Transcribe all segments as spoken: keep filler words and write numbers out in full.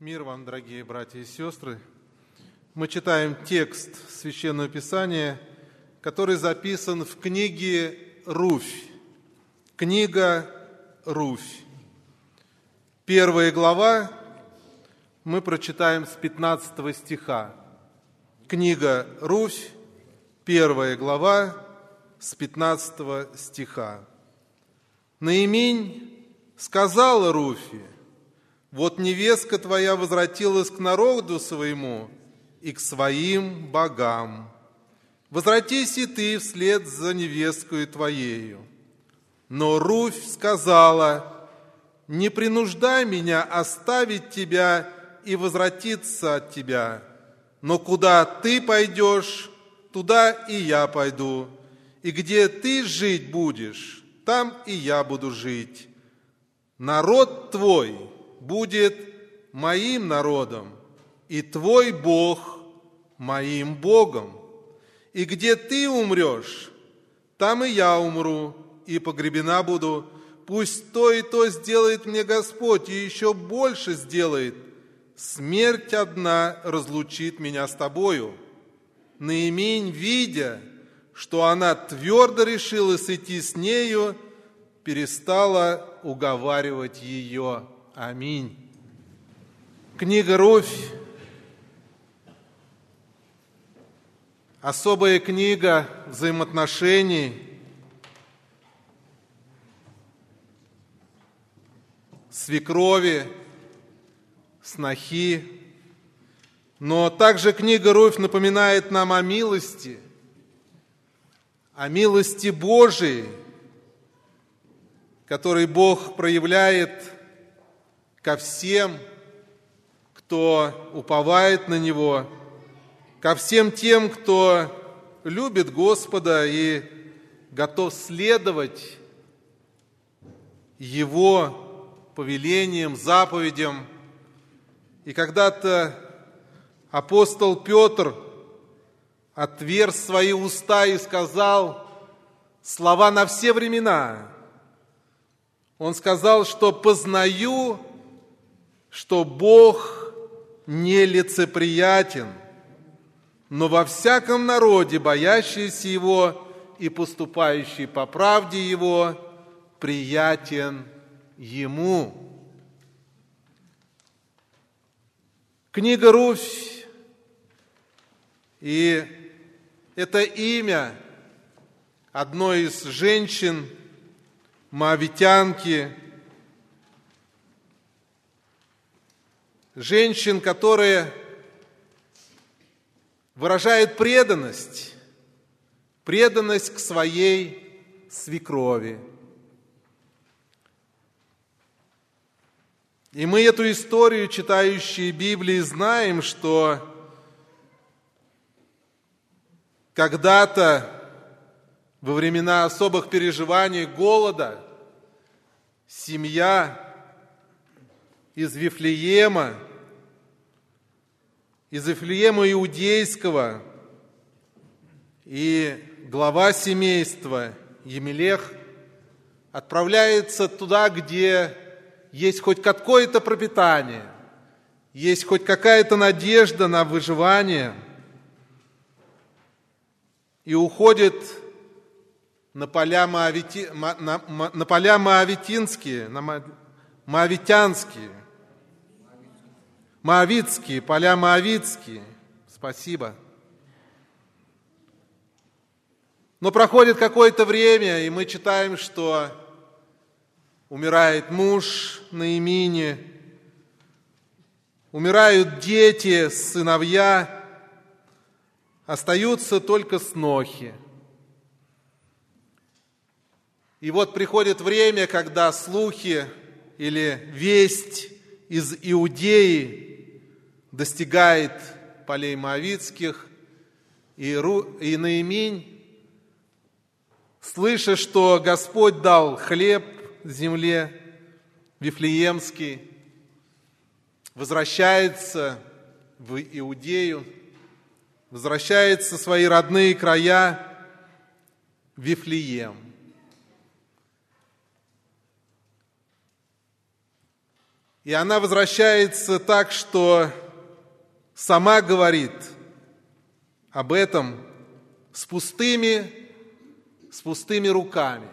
Мир вам, дорогие братья и сестры! Мы читаем текст Священного Писания, который записан в книге «Руфь». Книга «Руфь». Первая глава, мы прочитаем с пятнадцатого стиха. Книга «Руфь», первая глава, с пятнадцатого стиха. Наиминь сказала Руфи: «Вот невестка твоя возвратилась к народу своему и к своим богам. Возвратись и ты вслед за невесткою твоею». Но Руфь сказала: «Не принуждай меня оставить тебя и возвратиться от тебя, но куда ты пойдешь, туда и я пойду, и где ты жить будешь, там и я буду жить. Народ твой будет моим народом, и твой Бог моим Богом. И где ты умрешь, там и я умру, и погребена буду. Пусть то и то сделает мне Господь, и еще больше сделает. Смерть одна разлучит меня с тобою». Наиминь, видя, что она твердо решилась идти с нею, перестала уговаривать ее. Аминь. Книга «Руфь» – особая книга взаимоотношений свекрови, снохи. Но также книга «Руфь» напоминает нам о милости, о милости Божией, который Бог проявляет ко всем, кто уповает на Него, ко всем тем, кто любит Господа и готов следовать Его повелениям, заповедям. И когда-то апостол Петр отверз свои уста и сказал слова на все времена. Он сказал, что познаю, что Бог нелицеприятен, но во всяком народе, боящийся Его и поступающий по правде Его, приятен Ему. Книга «Руфь» и это имя одной из женщин, моавитянки, женщин, которые выражают преданность, преданность к своей свекрови. И мы эту историю, читающие Библии, знаем, что когда-то во времена особых переживаний голода семья из Вифлеема, из Вифлеема иудейского и глава семейства Емелех отправляется туда, где есть хоть какое-то пропитание, есть хоть какая-то надежда на выживание, и уходит на поля, Моавити... на, на, на поля Моавитинские, на Моавитянские, Моавитские, поля Моавитские. Спасибо. Но проходит какое-то время, и мы читаем, что умирает муж Наимини, умирают дети, сыновья, остаются только снохи. И вот приходит время, когда слухи или весть из Иудеи достигает полей Моавитских, и, Ру, и Наиминь, слыша, что Господь дал хлеб земле Вифлеемский, возвращается в Иудею, возвращается в свои родные края, Вифлеем. И она возвращается так, что сама говорит об этом с пустыми, с пустыми руками.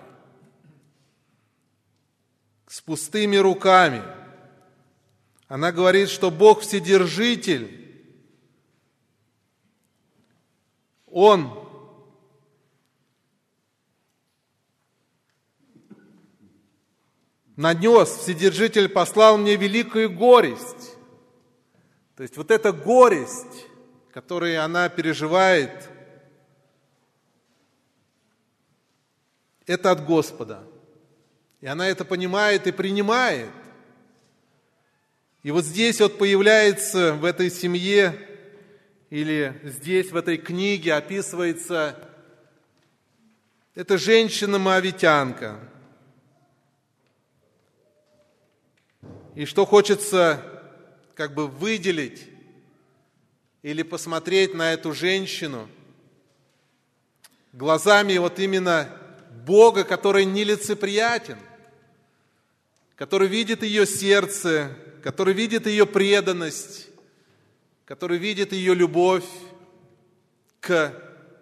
С пустыми руками. Она говорит, что Бог Вседержитель, Он нанес, Вседержитель послал мне великую горесть. То есть вот эта горесть, которую она переживает, это от Господа. И она это понимает и принимает. И вот здесь вот появляется в этой семье, или здесь в этой книге описывается эта женщина-моавитянка. И что хочется как бы выделить или посмотреть на эту женщину глазами вот именно Бога, который нелицеприятен, который видит ее сердце, который видит ее преданность, который видит ее любовь к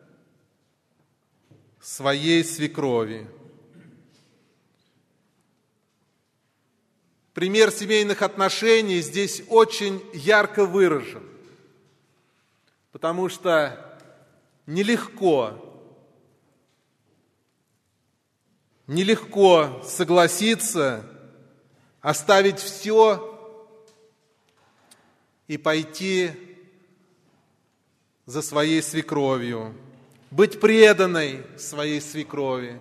своей свекрови. Пример семейных отношений здесь очень ярко выражен, потому что нелегко, нелегко согласиться, оставить все и пойти за своей свекровью, быть преданной своей свекрови.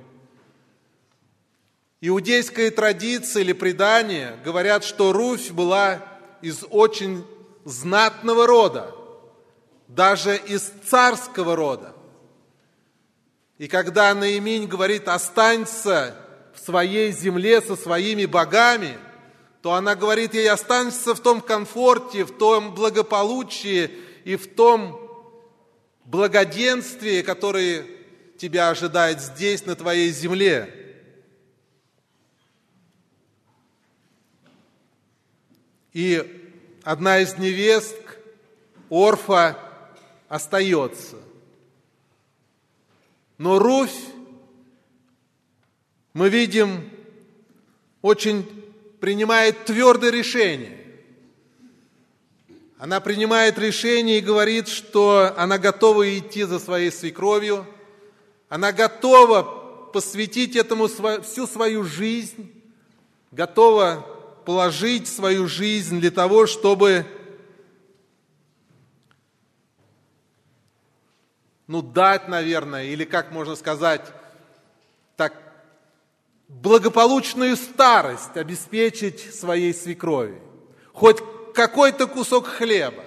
Иудейская традиция или предание говорят, что Руфь была из очень знатного рода, даже из царского рода. И когда Наиминь говорит «останься в своей земле со своими богами», то она говорит ей «останься в том комфорте, в том благополучии и в том благоденствии, которое тебя ожидает здесь, на твоей земле». И одна из невесток, Орфа, остается. Но Руфь, мы видим, очень принимает твердое решение. Она принимает решение и говорит, что она готова идти за своей свекровью, она готова посвятить этому всю свою жизнь, готова положить свою жизнь для того, чтобы, ну, дать, наверное, или, как можно сказать, так, благополучную старость обеспечить своей свекрови. Хоть какой-то кусок хлеба,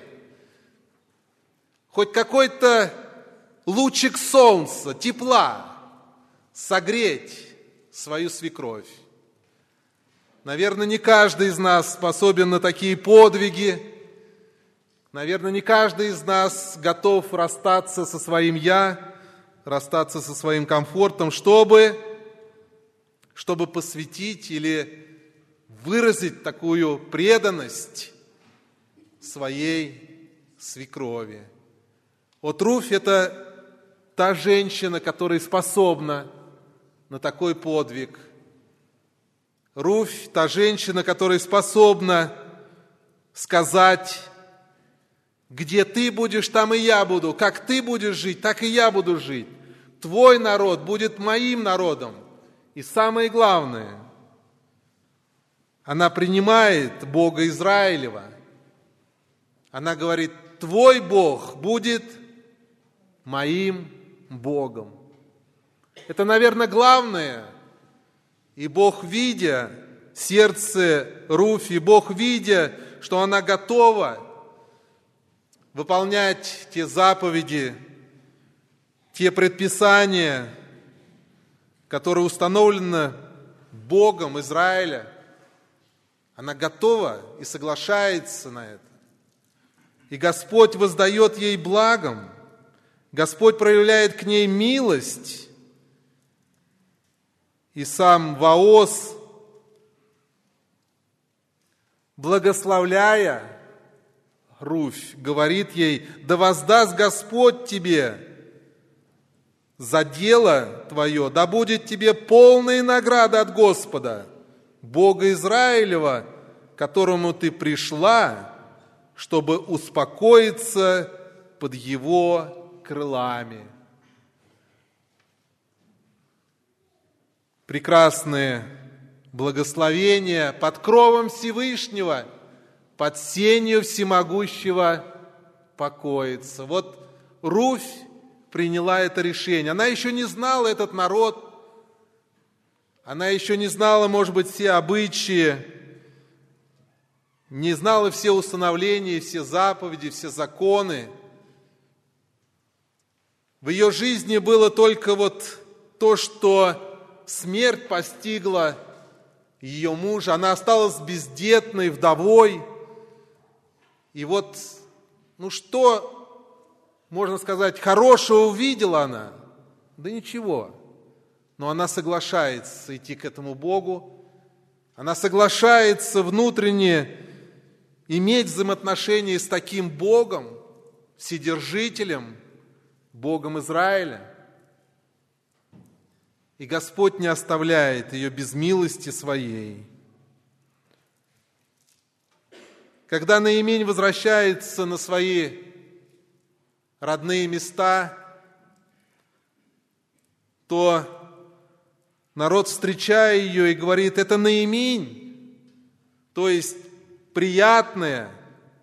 хоть какой-то лучик солнца, тепла, согреть свою свекровь. Наверное, не каждый из нас способен на такие подвиги. Наверное, не каждый из нас готов расстаться со своим «я», расстаться со своим комфортом, чтобы, чтобы посвятить или выразить такую преданность своей свекрови. Вот Руфь – это та женщина, которая способна на такой подвиг. Руфь – та женщина, которая способна сказать: где ты будешь, там и я буду. Как ты будешь жить, так и я буду жить. Твой народ будет моим народом. И самое главное, она принимает Бога Израилева. Она говорит: твой Бог будет моим Богом. Это, наверное, главное. И Бог, видя сердце Руфи, Бог, видя, что она готова выполнять те заповеди, те предписания, которые установлены Богом Израиля, она готова и соглашается на это. И Господь воздает ей благом, Господь проявляет к ней милость. И сам Ваос благословляя Руфь, говорит ей: «Да воздаст Господь тебе за дело твое, да будет тебе полная награда от Господа, Бога Израилева, к которому ты пришла, чтобы успокоиться под Его крылами». Прекрасные благословения под кровом Всевышнего, под сенью всемогущего покоится. Вот Руфь приняла это решение. Она еще не знала этот народ, она еще не знала, может быть, все обычаи, не знала все установления, все заповеди, все законы. В ее жизни было только вот то, что смерть постигла ее мужа. Она осталась бездетной, вдовой. И вот, ну что, можно сказать, хорошего увидела она? Да ничего. Но она соглашается идти к этому Богу. Она соглашается внутренне иметь взаимоотношения с таким Богом, Вседержителем, Богом Израиля. И Господь не оставляет ее без милости своей. Когда Наимень возвращается на свои родные места, то народ, встречая ее, и говорит: это Наимень, то есть приятная.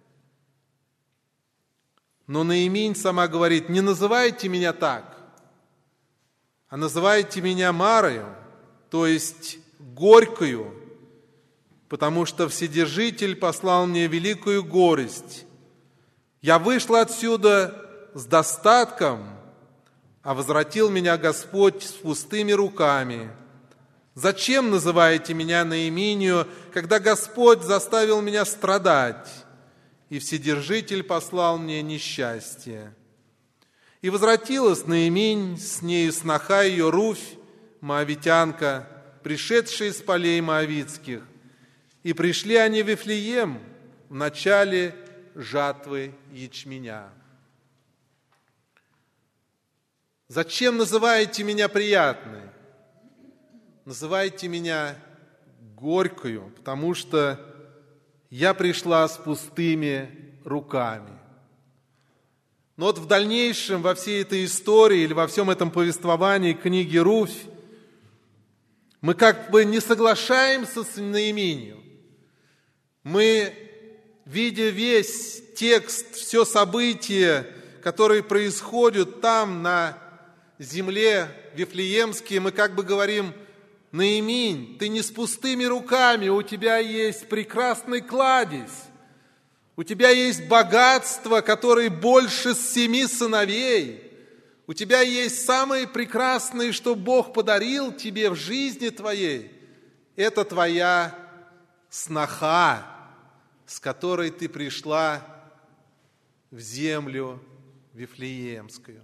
Но Наимень сама говорит: не называйте меня так, а называйте меня Марою, то есть горькою, потому что Вседержитель послал мне великую горесть. Я вышла отсюда с достатком, а возвратил меня Господь с пустыми руками. Зачем называете меня Наиминью, когда Господь заставил меня страдать, и Вседержитель послал мне несчастье? И возвратилась Наимень, с нею сноха ее Руфь, моавитянка, пришедшая из полей моавитских. И пришли они в Вифлеем в начале жатвы ячменя. Зачем называете меня приятной? Называйте меня горькою, потому что я пришла с пустыми руками. Но вот в дальнейшем, во всей этой истории или во всем этом повествовании книги Руфь, мы как бы не соглашаемся с Наименью. Мы, видя весь текст, все события, которые происходят там, на земле Вифлеемской, мы как бы говорим: Наимень, ты не с пустыми руками, у тебя есть прекрасный кладезь, у тебя есть богатство, которое больше семи сыновей, у тебя есть самое прекрасное, что Бог подарил тебе в жизни твоей. Это твоя сноха, с которой ты пришла в землю Вифлеемскую.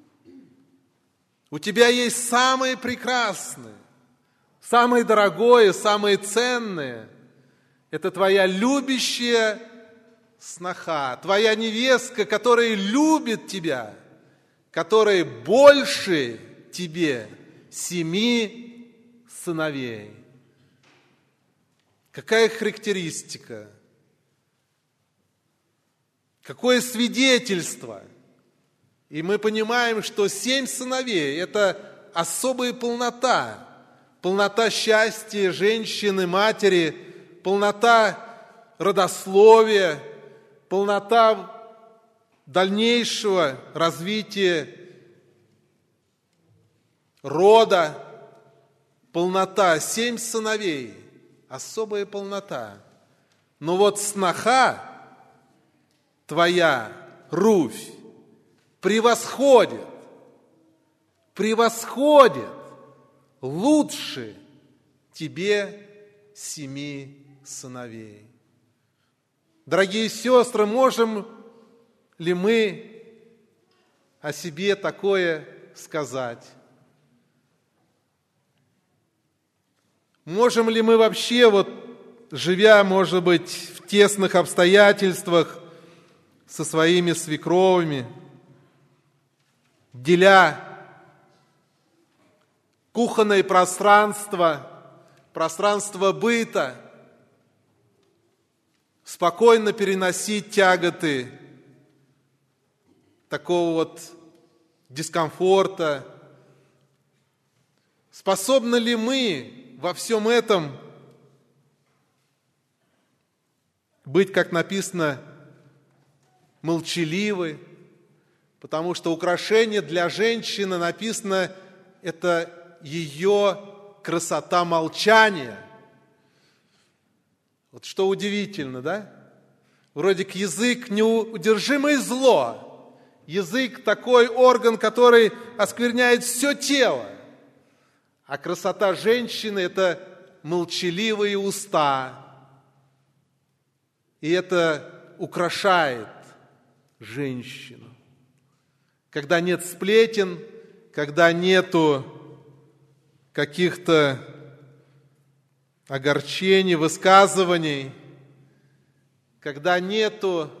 У тебя есть самое прекрасное, самое дорогое, самое ценное. Это твоя любящая сноха, твоя невестка, которая любит тебя, которая больше тебе семи сыновей. Какая характеристика? Какое свидетельство? И мы понимаем, что семь сыновей – это особая полнота. Полнота счастья женщины, матери, полнота родословия, полнота дальнейшего развития рода, полнота. Семь сыновей – особая полнота. Но вот сноха твоя, Руфь, превосходит, превосходит лучше тебе семи сыновей. Дорогие сестры, можем ли мы о себе такое сказать? Можем ли мы вообще вот живя, может быть, в тесных обстоятельствах со своими свекровыми, деля кухонное пространство, пространство быта, спокойно переносить тяготы такого вот дискомфорта. Способны ли мы во всем этом быть, как написано, молчаливы? Потому что украшение для женщины написано, это ее красота молчания. Вот что удивительно, да? Вроде к язык неудержимое зло. Язык такой орган, который оскверняет все тело. А красота женщины – это молчаливые уста. И это украшает женщину. Когда нет сплетен, когда нету каких-то огорчений, высказываний, когда нету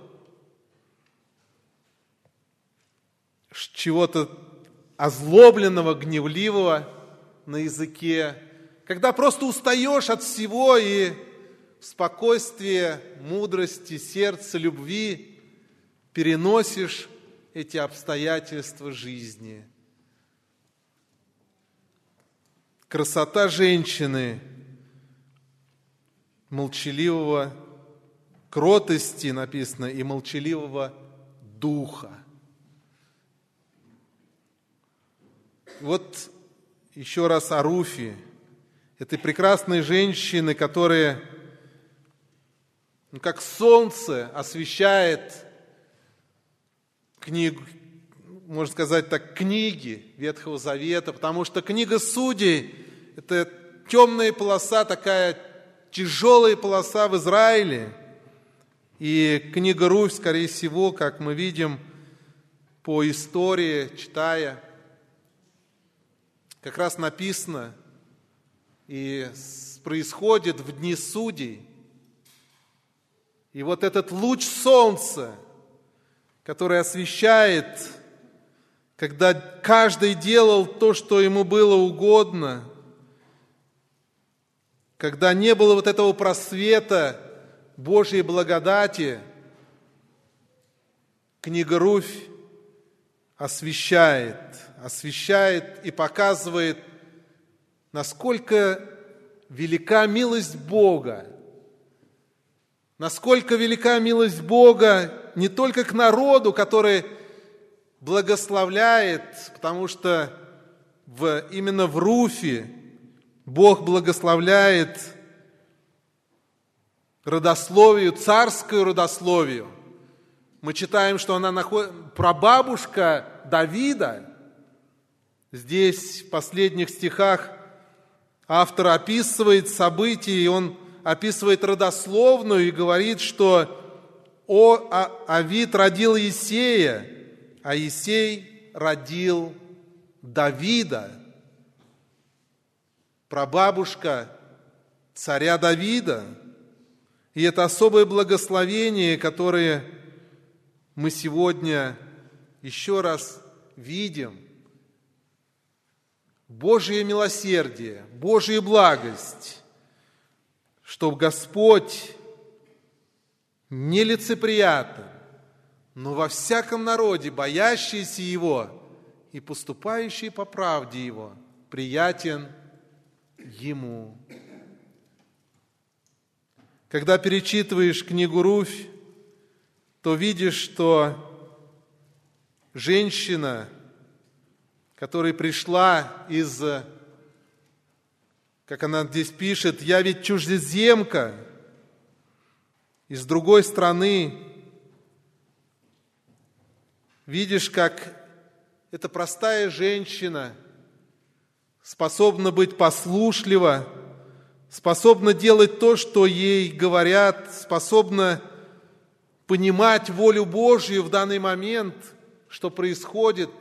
чего-то озлобленного, гневливого на языке, когда просто устаешь от всего и в спокойствии, мудрости, сердца, любви переносишь эти обстоятельства жизни. Красота женщины, молчаливого кротости написано и молчаливого духа. Вот еще раз о Руфе, этой прекрасной женщины, которая, ну, как солнце освещает книгу, можно сказать так, книги Ветхого Завета, потому что книга Судей – это темная полоса, такая тяжелая полоса в Израиле. И книга Руфь, скорее всего, как мы видим по истории, читая, как раз написано и происходит в дни судей. И вот этот луч солнца, который освещает, когда каждый делал то, что ему было угодно, когда не было вот этого просвета Божьей благодати, книга Руфь освещает, освещает и показывает, насколько велика милость Бога, насколько велика милость Бога не только к народу, который благословляет, потому что в, именно в Руфе Бог благословляет родословию, царскую родословию. Мы читаем, что она находит, прабабушка Давида. Здесь в последних стихах автор описывает события, и он описывает родословную и говорит, что О, а, Авид родил Иессея, а Иессей родил Давида, прабабушка царя Давида. И это особое благословение, которое мы сегодня еще раз видим. Божие милосердие, Божья благость, что Господь нелицеприятен, но во всяком народе, боящийся Его и поступающий по правде Его, приятен Ему. Когда перечитываешь книгу Руфь, то видишь, что женщина, которая пришла из, как она здесь пишет, «Я ведь чужеземка из другой страны». Видишь, как эта простая женщина способна быть послушлива, способна делать то, что ей говорят, способна понимать волю Божью в данный момент, что происходит,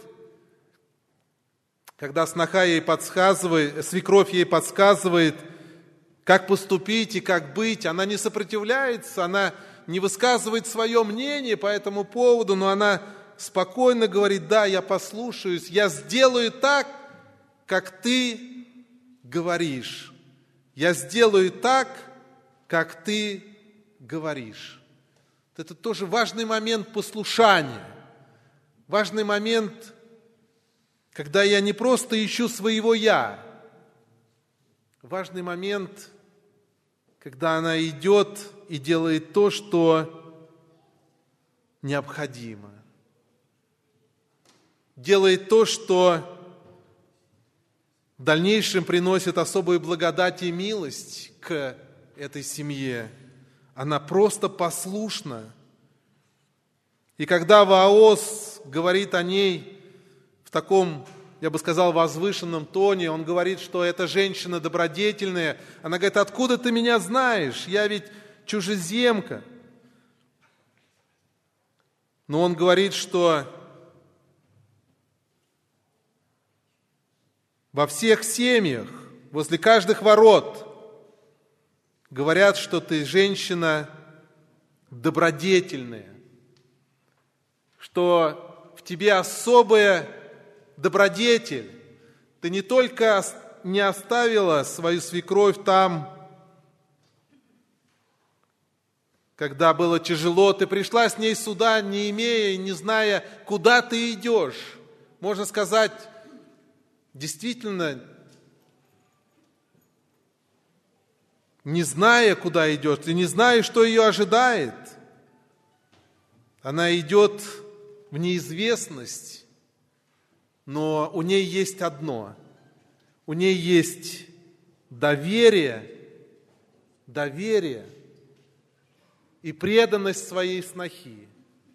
когда сноха ей подсказывает, свекровь ей подсказывает, как поступить и как быть. Она не сопротивляется, она не высказывает свое мнение по этому поводу, но она спокойно говорит: да, я послушаюсь, я сделаю так, как ты говоришь. Я сделаю так, как ты говоришь. Это тоже важный момент послушания. Важный момент, когда я не просто ищу своего «я». Важный момент, когда она идет и делает то, что необходимо. Делает то, что в дальнейшем приносит особую благодать и милость к этой семье. Она просто послушна. И когда Ваос говорит о ней в таком, я бы сказал, возвышенном тоне, он говорит, что эта женщина добродетельная. Она говорит: откуда ты меня знаешь? Я ведь чужеземка. Но он говорит, что во всех семьях, возле каждых ворот говорят, что ты женщина добродетельная, что в тебе особая добродетель. Ты не только не оставила свою свекровь там, когда было тяжело, ты пришла с ней сюда, не имея и не зная, куда ты идешь. Можно сказать, действительно, не зная, куда идет, и не зная, что ее ожидает. Она идет в неизвестность, но у ней есть одно. У ней есть доверие, доверие и преданность своей снохи.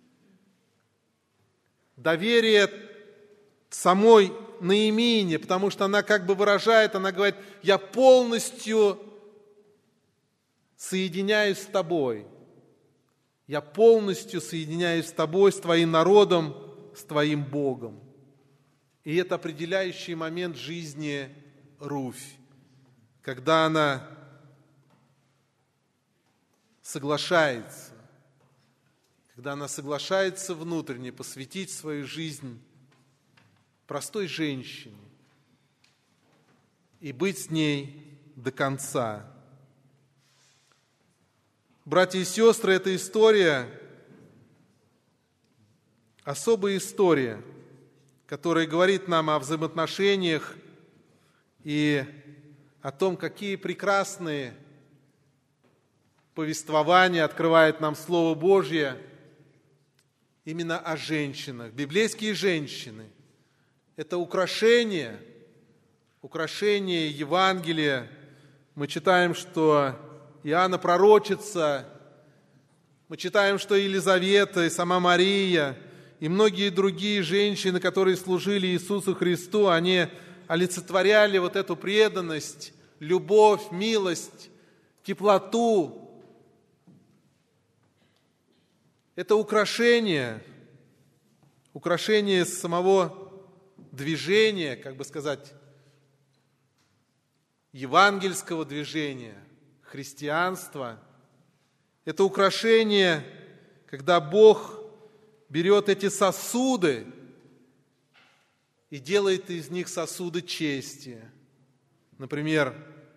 Доверие самой Ноэмии, потому что она как бы выражает, она говорит: я полностью соединяюсь с тобой. Я полностью соединяюсь с тобой, с твоим народом, с твоим Богом. И это определяющий момент жизни Руфь, когда она соглашается, когда она соглашается внутренне посвятить свою жизнь простой женщине и быть с ней до конца. Братья и сестры, эта история, особая история, которая говорит нам о взаимоотношениях и о том, какие прекрасные повествования открывает нам Слово Божье именно о женщинах. Библейские женщины – это украшение, украшение Евангелия. Мы читаем, что Иоанна пророчица, мы читаем, что Елизавета и сама Мария и многие другие женщины, которые служили Иисусу Христу, они олицетворяли вот эту преданность, любовь, милость, теплоту. Это украшение, украшение самого движения, как бы сказать, евангельского движения, христианства. Это украшение, когда Бог берет эти сосуды и делает из них сосуды чести. Например,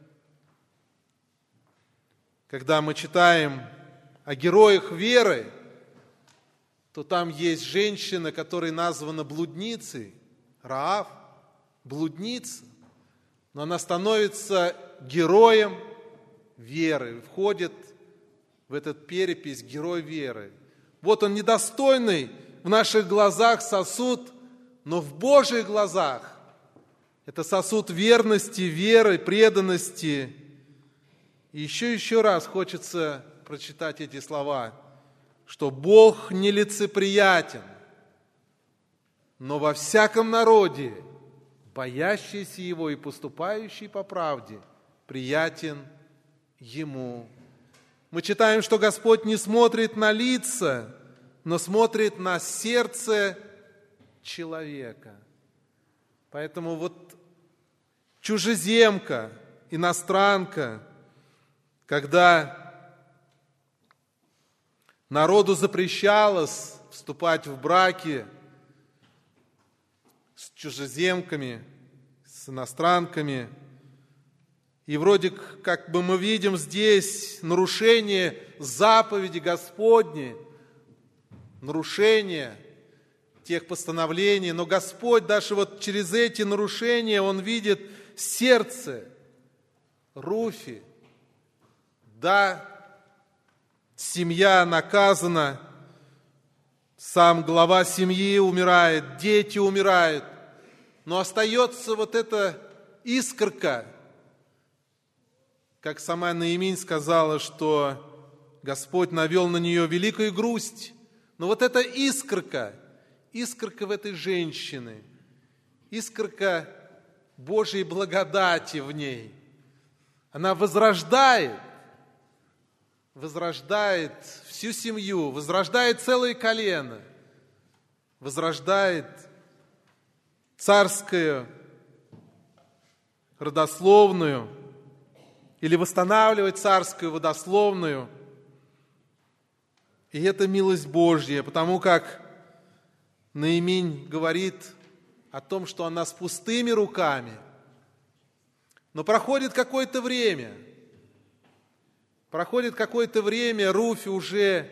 когда мы читаем о героях веры, то там есть женщина, которая названа блудницей, Раав, блудница, но она становится героем веры, входит в этот перепись герой веры. Вот он недостойный в наших глазах сосуд, но в Божьих глазах это сосуд верности, веры, преданности. И еще еще раз хочется прочитать эти слова, что Бог нелицеприятен, но во всяком народе, боящийся Его и поступающий по правде, приятен Ему. Мы читаем, что Господь не смотрит на лица, но смотрит на сердце человека. Поэтому вот чужеземка, иностранка, когда народу запрещалось вступать в браки с чужеземками, с иностранками. И вроде как бы мы видим здесь нарушение заповеди Господней, нарушение тех постановлений, но Господь даже вот через эти нарушения, Он видит сердце Руфи. Да, семья наказана, сам глава семьи умирает, дети умирают, но остается вот эта искорка, как сама Наиминь сказала, что Господь навел на нее великую грусть. Но вот эта искорка, искорка в этой женщине, искорка Божьей благодати в ней, она возрождает, возрождает всю семью, возрождает целое колено, возрождает царскую, родословную, или восстанавливать царскую родословную. И это милость Божья, потому как Наиминь говорит о том, что она с пустыми руками. Но проходит какое-то время, проходит какое-то время, Руфь уже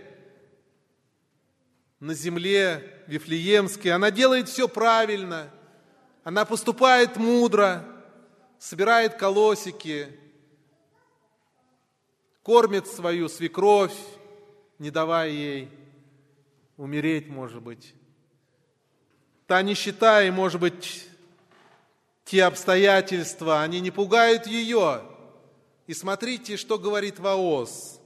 на земле Вифлеемской, она делает все правильно, она поступает мудро, собирает колосики, кормит свою свекровь, не давая ей умереть, может быть. Та нищета и, может быть, те обстоятельства, они не пугают ее. И смотрите, что говорит Вооз.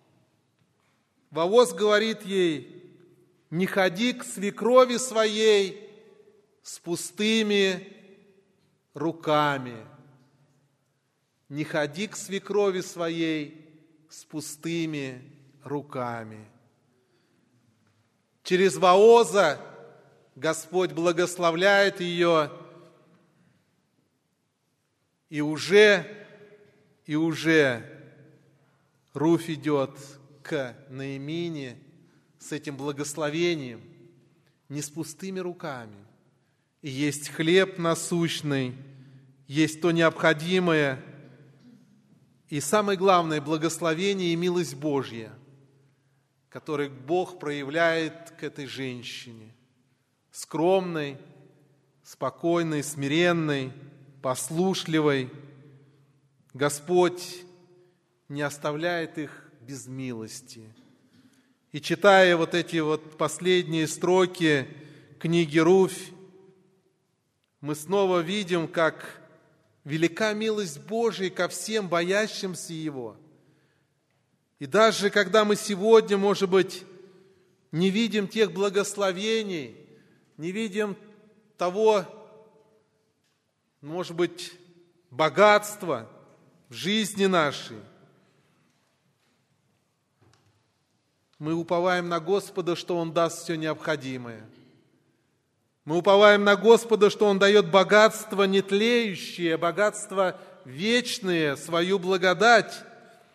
Вооз говорит ей: не ходи к свекрови своей с пустыми руками. Не ходи к свекрови своей с пустыми руками. Через Вооза Господь благословляет ее, и уже, и уже Руфь идет к Наимине с этим благословением, не с пустыми руками. И есть хлеб насущный, есть то необходимое, и самое главное, благословение и милость Божья, который Бог проявляет к этой женщине, скромной, спокойной, смиренной, послушливой. Господь не оставляет их без милости. И читая вот эти вот последние строки книги Руфь, мы снова видим, как велика милость Божия ко всем боящимся Его. И даже когда мы сегодня, может быть, не видим тех благословений, не видим того, может быть, богатства в жизни нашей, мы уповаем на Господа, что Он даст все необходимое. Мы уповаем на Господа, что Он дает богатство нетлеющее, богатство вечное, свою благодать.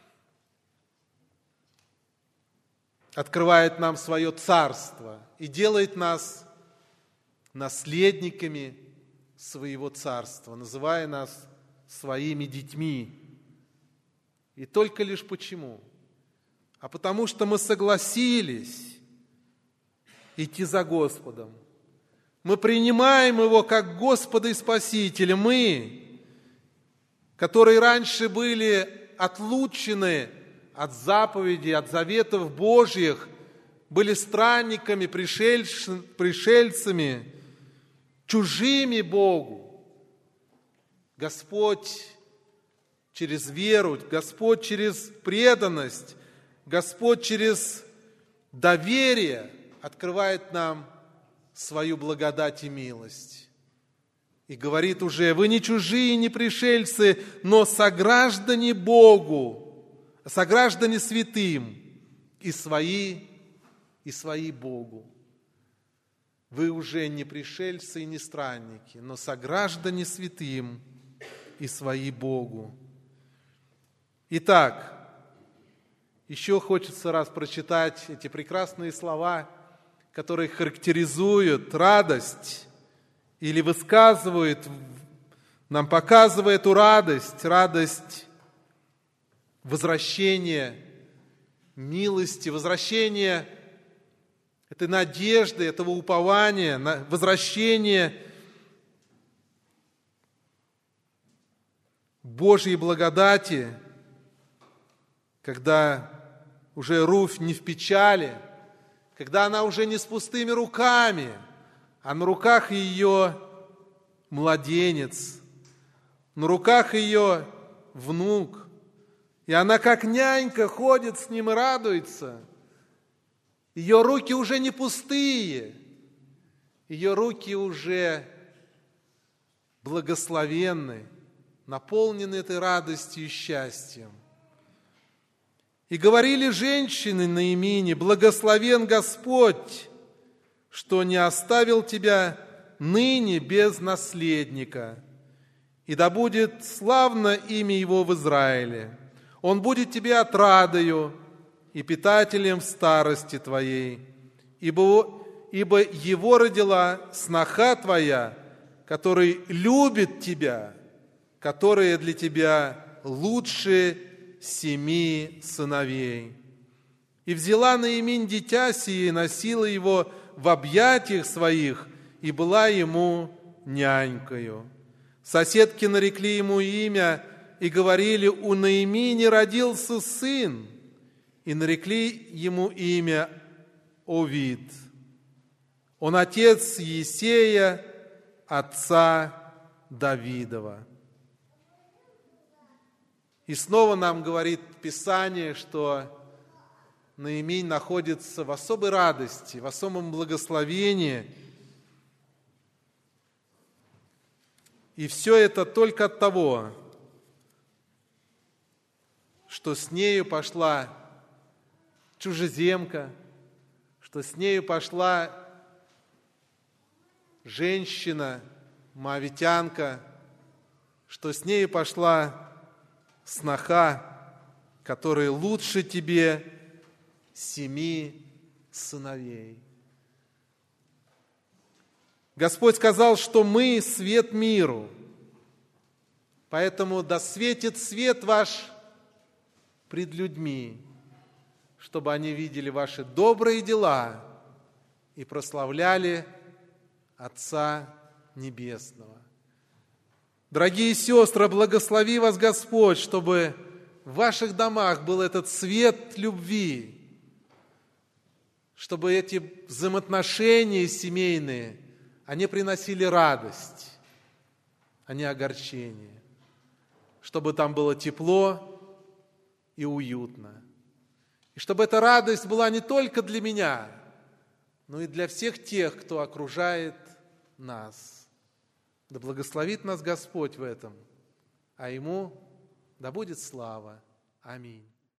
Открывает нам свое царство и делает нас наследниками своего царства, называя нас своими детьми. И только лишь почему? А потому что мы согласились идти за Господом. Мы принимаем Его как Господа и Спасителя. Мы, которые раньше были отлучены от заповедей, от заветов Божьих, были странниками, пришельц, пришельцами, чужими Богу. Господь через веру, Господь через преданность, Господь через доверие открывает нам свою благодать и милость. И говорит уже: вы не чужие, не пришельцы, но сограждане Богу, сограждане святым, и свои, и свои Богу. Вы уже не пришельцы и не странники, но сограждане святым и свои Богу. Итак, Еще хочется раз прочитать эти прекрасные слова, которые характеризуют радость или высказывают, нам показывают эту радость, радость возвращения милости, возвращения этой надежды, этого упования, возвращения Божьей благодати, когда уже Руфь не в печали, когда она уже не с пустыми руками, а на руках ее младенец, на руках ее внук, и она как нянька ходит с ним и радуется. Ее руки уже не пустые, ее руки уже благословенны, наполнены этой радостью и счастьем. И говорили женщины Наимине: благословен Господь, что не оставил тебя ныне без наследника, и да будет славно имя его в Израиле. Он будет тебе отрадою и питателем в старости твоей, ибо, ибо его родила сноха твоя, который любит тебя, которая для тебя лучше семи сыновей. И взяла Наиминь дитя сие, и носила его в объятиях своих, и была ему нянькою. Соседки нарекли ему имя, и говорили: у Наимини родился сын, и нарекли ему имя Овид. Он отец Иессея, отца Давидова. И снова нам говорит Писание, что Наиминь находится в особой радости, в особом благословении. И все это только от того, что с нею пошла чужеземка, что с нею пошла женщина, моавитянка, что с нею пошла сноха, которая лучше тебе семи сыновей. Господь сказал, что мы свет миру, поэтому да светит свет ваш пред людьми, чтобы они видели ваши добрые дела и прославляли Отца Небесного. Дорогие сестры, благослови вас Господь, чтобы в ваших домах был этот свет любви, чтобы эти взаимоотношения семейные, они приносили радость, а не огорчение, чтобы там было тепло и уютно. И чтобы эта радость была не только для меня, но и для всех тех, кто окружает нас. Да благословит нас Господь в этом, а Ему да будет слава. Аминь.